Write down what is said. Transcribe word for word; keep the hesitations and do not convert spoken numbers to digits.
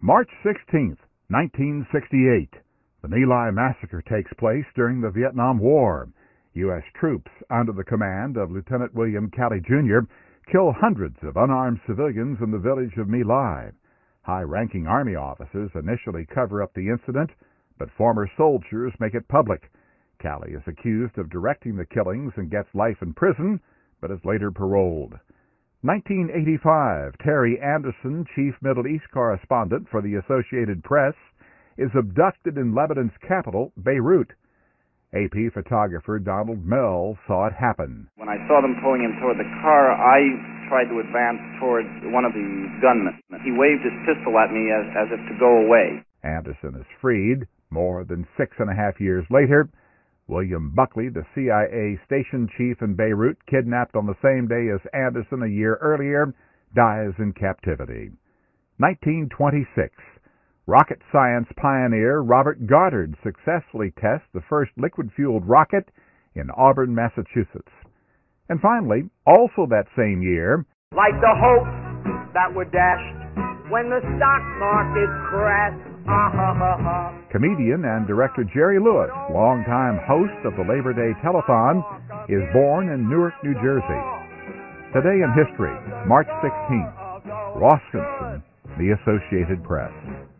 March sixteenth, nineteen sixty-eight. The My Lai massacre takes place during the Vietnam War. U S troops, under the command of Lieutenant William Calley, Junior, kill hundreds of unarmed civilians in the village of My Lai. High-ranking Army officers initially cover up the incident, but former soldiers make it public. Calley is accused of directing the killings and gets life in prison, but is later paroled. nineteen eighty-five, Terry Anderson, chief Middle East correspondent for the Associated Press, is abducted in Lebanon's capital, Beirut. A P photographer Donald Mell saw it happen. When I saw them pulling him toward the car, I tried to advance towards one of the gunmen. He waved his pistol at me as, as if to go away. Anderson is freed. More than six and a half years later, William Buckley, the C I A station chief in Beirut, kidnapped on the same day as Anderson a year earlier, dies in captivity. nineteen twenty-six. Rocket science pioneer Robert Goddard successfully tests the first liquid-fueled rocket in Auburn, Massachusetts. And finally, also that same year, like the hopes that were dashed when the stock market crashed. Ah, ha, ha, ha. Comedian and director Jerry Lewis, longtime host of the Labor Day Telethon, is born in Newark, New Jersey. Today in history, March sixteenth, Roskinson, The Associated Press.